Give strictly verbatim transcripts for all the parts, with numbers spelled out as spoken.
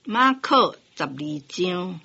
马可十二章。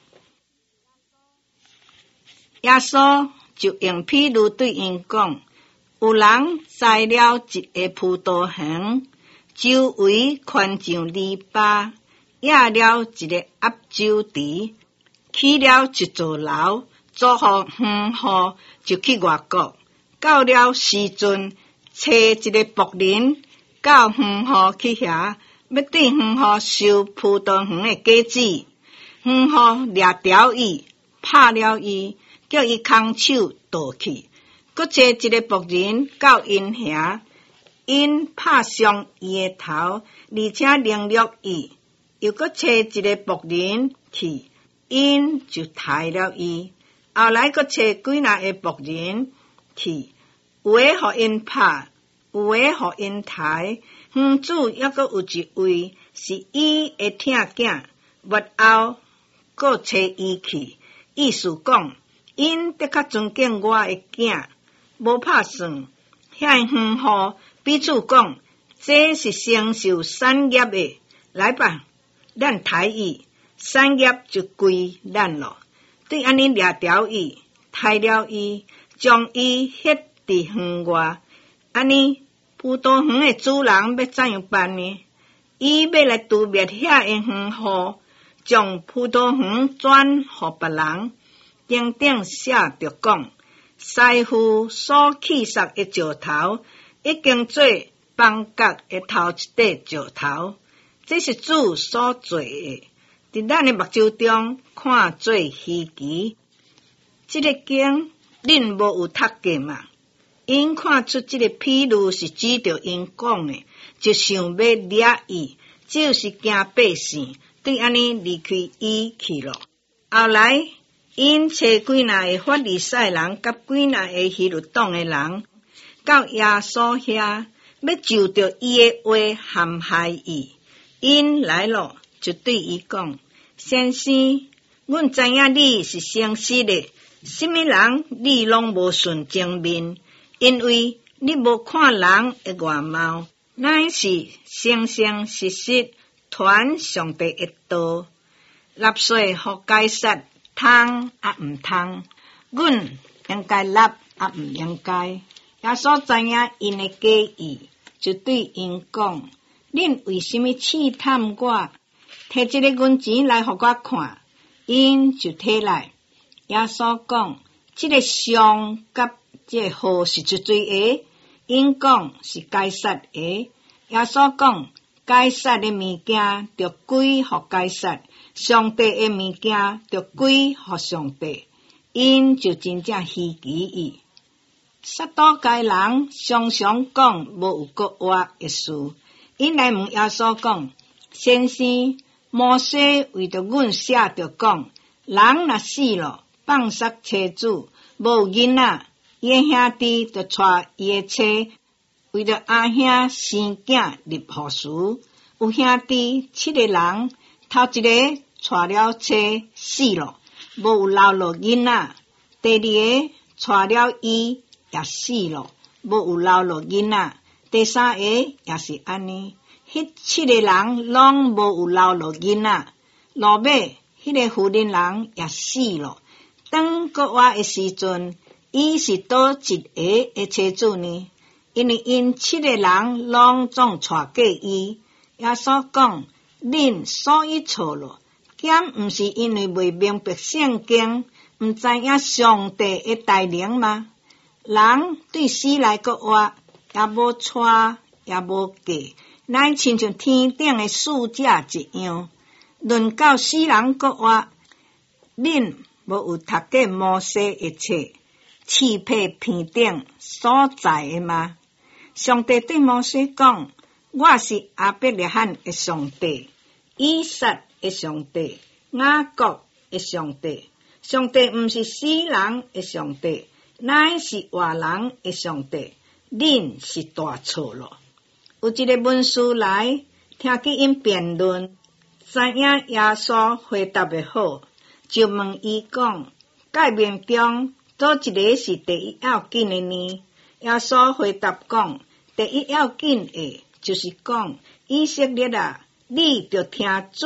耶稣就用譬如对因讲：有人栽了一个葡萄园，周围宽像篱笆，野了一个鸭洲池，起了一座楼，租予园户，就去外国。到了时阵，找一个仆人到园户去遐，要对园户收葡萄园的果子。园户掠条伊，拍了伊，叫伊空手倒去。搁找一个仆人到因遐，因拍伤伊的头，而且凌辱伊。又搁找一个仆人去，因就杀了伊。后来搁找几若个仆人去，有的互因拍，有的互因杀。园主抑搁有一位是伊的疼囝，末后搁找伊去，意思讲因得较尊敬我的囝，无拍算。遐园户彼此讲，这是承受产业的，来吧，咱杀伊，产业就归咱咯。对安尼掠条伊，杀了伊，将伊ฮ็伫园外。安尼葡萄园的主人要怎样办呢？伊要来诛灭遐个园户，将葡萄园转互别人。顶顶写着讲，师傅所弃杀的石头，已经做房角的头一块石头，这是主所做的，伫咱的目睭中看做稀奇。这个经恁无有读过嘛？因看出这个譬喻是指着因讲的，就想要掠伊，就是惊百姓，对安尼离开伊去了。后来因找几若个法利赛人甲几若个希律党的人到耶稣遐，要就着伊的话陷害伊。因来了，就对伊讲：先生，阮知影你是诚实的，什么人你拢无顺正面，因为你无看人的外貌，乃是诚诚实实传上帝的道。纳税互该撒，通也毋通，阮应该纳也毋应该。耶稣知影因的假意，就对因讲：恁为什么试探我？摕这个银钱来互我看。因就摕来。耶稣讲：这个上甲这个号是一水个？因讲是该撒的。耶稣讲：该撒的物件就归互该撒，上帝的物件就归互上帝。因就真正稀奇伊。撒都该人常常讲无有国活的事。因来问耶稣讲：先生，摩西为着阮写着讲，人若死了，放杀妻子，无有囡仔，伊的兄弟就带伊的妻，为着阿兄生囝立户事。有兄弟七个人，头一个带了妻死了，无有留落囡仔；第二个带了伊也死了，无有留落囡仔；第三个也是安尼。迄七个人拢无有留落囡仔，落尾迄个妇人人也死了。当国活的时阵，伊是倒一个的妻子呢？因为因七个人拢总带过伊。耶稣讲：恁所以错了，检毋是因为未明白圣经，毋知影上帝的大能吗？人对死来国活，也无娶，也无嫁，乃亲像天顶的使者一样。论到死人国活，恁无有读过摩西的册，刺配片顶所在的吗？上帝对摩西讲：我是亚伯拉罕的上帝，以撒的上帝，雅各的上帝。上帝毋是死人的上帝，乃是活人的上帝。恁是大错了。有一个文士来，听见因辩论，知影耶稣回答的好，就问伊讲：界面中倒一个是第一要紧的呢？耶稣回答讲：第一要紧的，就是讲以色列啊，你着听主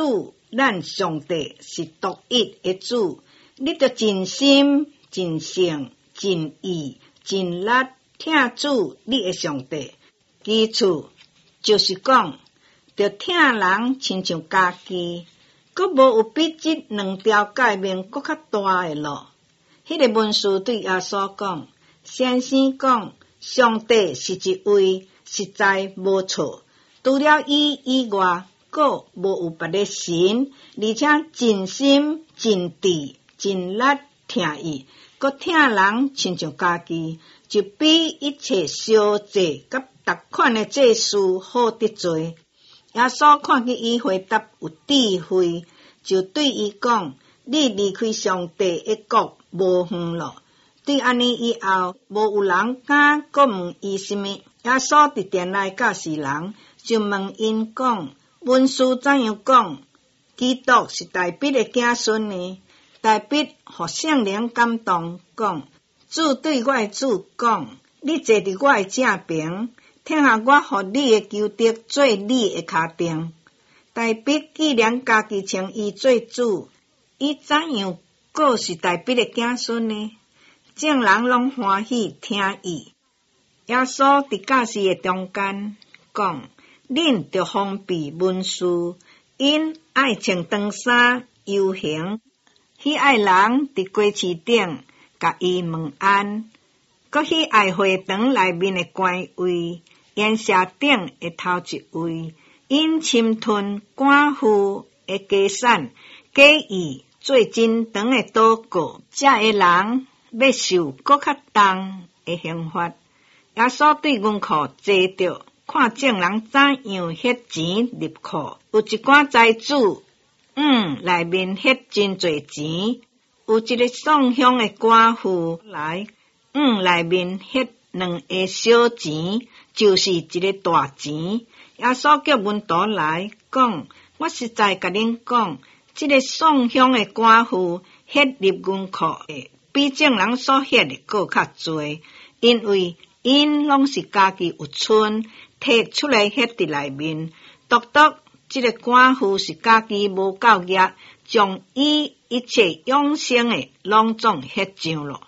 咱上帝是独一的主，你着真心、真性、真意、真力听主你的上帝。其次就是讲，着听人亲像家己，阁无有比即两条界面阁较大的咯。迄个文士对耶稣讲，先生讲，上帝是一位，实在无错，除了伊以外，阁无有别个神，而且真心、真智、真力听伊，阁听人亲像家己，就比一切烧祭甲逐款的祭事好得多。耶稣看见伊回答有智慧，就对伊讲，你离开上帝的国无远咯。对安尼以后，无有人敢阁问伊什么。耶稣伫殿内教示人，就问因讲，文士怎样讲？基督是大必的子孙呢？大必互圣灵感动，讲，主对我的主讲，你坐伫我的正边，听下我互你的求得做你的脚凳。大必既然家己称伊做主，伊怎样阁是大必的子孙呢？众人拢欢喜听伊。耶稣伫教示的中间讲，恁着防备文士，因爱穿长衫游行，喜爱人伫街市顶甲伊问安，阁喜爱会堂内面的官位，宴舍顶的头一位，因侵吞寡妇的家产，假意做真长的祷告，遮个人要受搁较重的刑罚。耶稣对银库坐着，看众人怎样摕钱入库，有一寡财主，嗯，内面摕真侪钱；有一个送香的寡妇来，嗯，内面摕两个小钱，就是一个大钱。耶稣叫门徒来讲，我实在甲恁讲，这个送香的寡妇摕入银库的，比众人所摕的搁较侪，因为因拢是家己有剩，摕出来摕伫内面。独独这个寡妇是家己无够业，将伊一切永生的拢总摕上了。